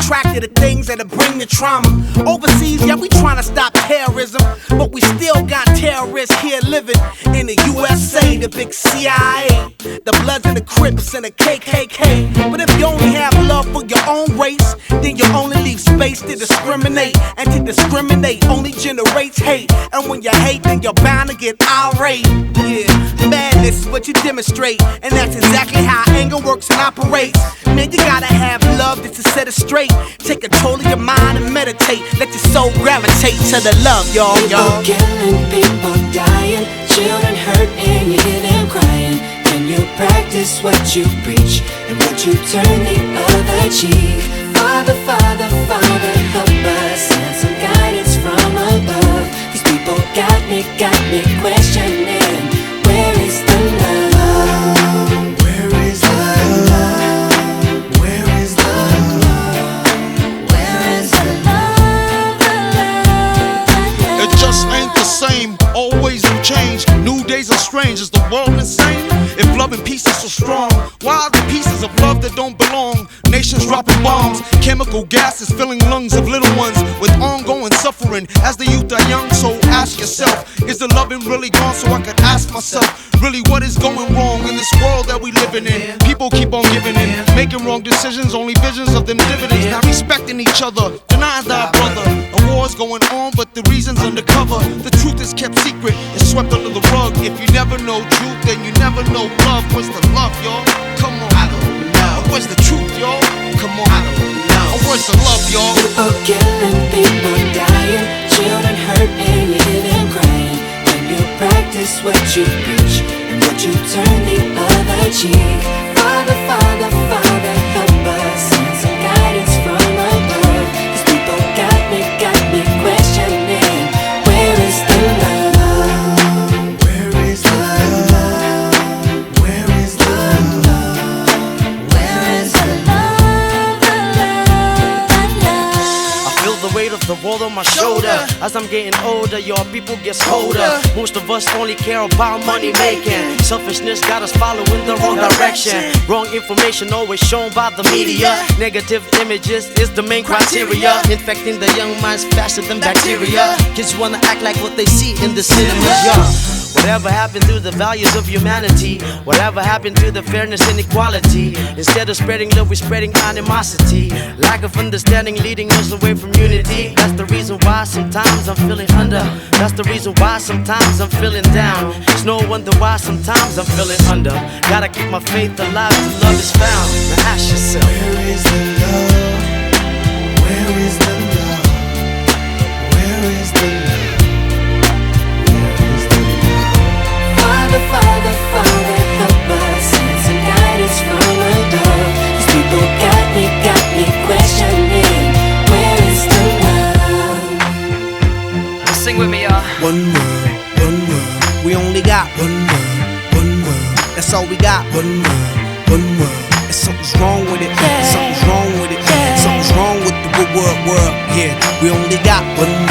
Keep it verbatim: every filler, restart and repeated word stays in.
attracted to things that'll bring the trauma. Overseas, yeah, we tryna stop terrorism, but we still got terrorists here living in the U S A, the big C I A, the Bloods and the Crips and the K K K. But if you only have love for your own race, then you only leave space to discriminate, and to discriminate only generates hate. And when you hate, then you're bound to get irate. Yeah, madness is what you demonstrate, and that's exactly how anger works and operates. Man, you gotta have love just to set it straight. Take control of your mind and meditate. Let your soul gravitate to the love, y'all, y'all. People killing, people dying, children hurt and you hear them crying. When you practice what you preach, and would you turn the other cheek? Father, Father, Father, help us, send some guidance from above. These people got me, got me questioning, where is the love? Where is the love? Where is the love? Where is the love? The love, the love? It just ain't the same, always new change. New days are strange, is the world insane? If love and peace is so strong, why are the pieces of love that don't belong? Nations dropping bombs, chemical gases filling lungs of little ones with ongoing suffering as the youth are young. So ask yourself, is the loving really gone? So I could ask myself, really what is going wrong in this world that we living in? People keep on giving in, making wrong decisions, only visions of them dividends. Not respecting each other, denying thy brother. A war's going on, but the reason's undercover. The truth is kept secret, it's swept under the rug. If you never know truth, then you never know love. Where's the love, y'all? Come on. I don't know. Where's the truth, y'all? Come on. I don't know. Where's the love, y'all? People killing, people dying, children hurt and you hear them crying. When you practice what you preach, and would you turn the other cheek? Father, Father, Father, help us, send some guidance from above. These people got me, got me questioning, where is the love? Where is the love? Where is the love? Where is the love? The love, the love. I feel the weight of the world on my shoulder. As I'm getting older, your people get colder. Most of us only care about money making. Selfishness got us following the wrong direction. Wrong information always shown by the media. Negative images is the main criteria, infecting the young minds faster than bacteria. Kids wanna act like what they see in the cinema. Yeah. Whatever happened to the values of humanity? Whatever happened to the fairness and equality? Instead of spreading love, we're spreading animosity. Lack of understanding leading us away from unity. That's the reason why sometimes I'm feeling under. That's the reason why sometimes I'm feeling down. It's no wonder why sometimes I'm feeling under. Gotta keep my faith alive till love is found. Now ask yourself, Where is the love? Where is the love? Where is the love? Father, Father, Father, help us, send some guidance from above. These people got me, got me questioning, where is the love? sing with me, y'all. One word, one word. We only got one word, one word. That's all we got. One word, one word. And something's wrong with it. Something's wrong with it. Something's wrong with the word, word. Yeah, we only got one word.